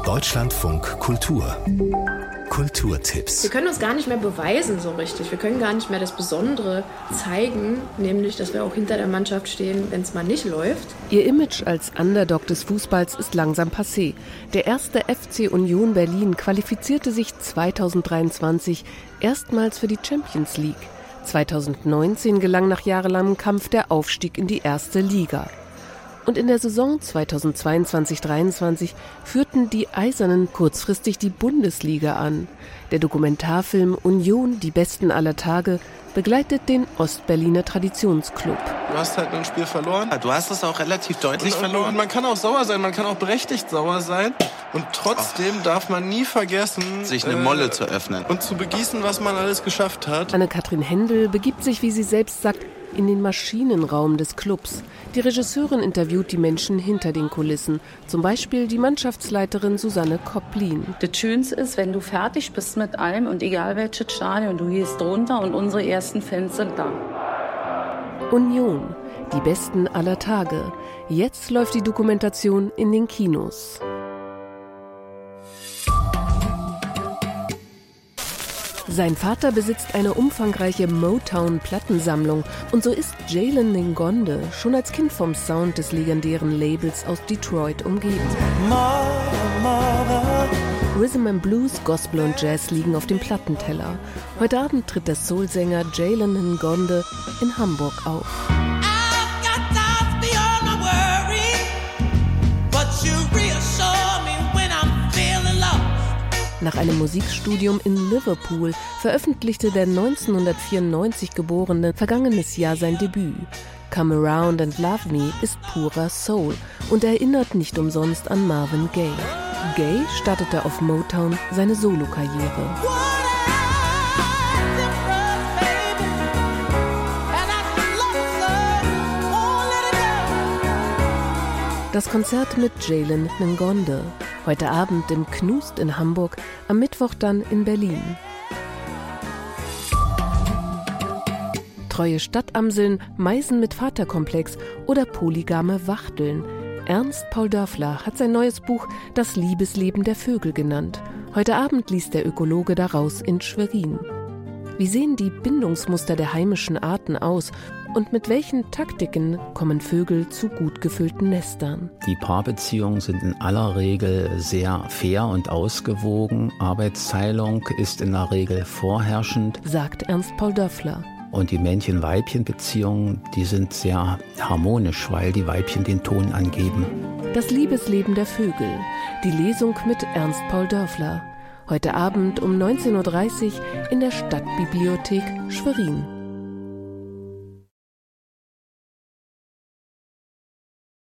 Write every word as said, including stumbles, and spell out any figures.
Deutschlandfunk Kultur. Kulturtipps. Wir können uns gar nicht mehr beweisen so richtig. Wir können gar nicht mehr das Besondere zeigen, nämlich, dass wir auch hinter der Mannschaft stehen, wenn es mal nicht läuft. Ihr Image als Underdog des Fußballs ist langsam passé. Der erste F C Union Berlin qualifizierte sich zweitausenddreiundzwanzig erstmals für die Champions League. zweitausendneunzehn gelang nach jahrelangem Kampf der Aufstieg in die erste Liga. Und in der Saison zweitausendzweiundzwanzig dreiundzwanzig führten die Eisernen kurzfristig die Bundesliga an. Der Dokumentarfilm Union, die Besten aller Tage, begleitet den Ostberliner Traditionsclub. Du hast halt ein Spiel verloren. Du hast es auch relativ deutlich und, verloren. Und man kann auch sauer sein, man kann auch berechtigt sauer sein. Und trotzdem oh. darf man nie vergessen, sich eine Molle äh, zu öffnen. Und zu begießen, was man alles geschafft hat. Anne-Kathrin Händel begibt sich, wie sie selbst sagt, in den Maschinenraum des Clubs. Die Regisseurin interviewt die Menschen hinter den Kulissen. Zum Beispiel die Mannschaftsleiterin Susanne Kopplin. Das Schönste ist, wenn du fertig bist mit allem und egal welches Stadion, du gehst runter und unsere ersten Fans sind da. Union, die Besten aller Tage. Jetzt läuft die Dokumentation in den Kinos. Sein Vater besitzt eine umfangreiche Motown-Plattensammlung und so ist Jalen Ngonde schon als Kind vom Sound des legendären Labels aus Detroit umgeben. Rhythm and Blues, Gospel und Jazz liegen auf dem Plattenteller. Heute Abend tritt der Soulsänger Jalen Ngonde in Hamburg auf. Nach einem Musikstudium in Liverpool veröffentlichte der neunzehnhundertvierundneunzig Geborene vergangenes Jahr sein Debüt. Come Around and Love Me ist purer Soul und erinnert nicht umsonst an Marvin Gaye. Gaye startete auf Motown seine Solokarriere. Das Konzert mit Jalen Ngonde. Heute Abend im Knust in Hamburg, am Mittwoch dann in Berlin. Treue Stadtamseln, Meisen mit Vaterkomplex oder polygame Wachteln. Ernst Paul Dörfler hat sein neues Buch Das Liebesleben der Vögel genannt. Heute Abend liest der Ökologe daraus in Schwerin. Wie sehen die Bindungsmuster der heimischen Arten aus und mit welchen Taktiken kommen Vögel zu gut gefüllten Nestern? Die Paarbeziehungen sind in aller Regel sehr fair und ausgewogen. Arbeitsteilung ist in der Regel vorherrschend, sagt Ernst Paul Dörfler. Und die Männchen-Weibchen-Beziehungen, die sind sehr harmonisch, weil die Weibchen den Ton angeben. Das Liebesleben der Vögel. Die Lesung mit Ernst Paul Dörfler. Heute Abend um neunzehn Uhr dreißig in der Stadtbibliothek Schwerin.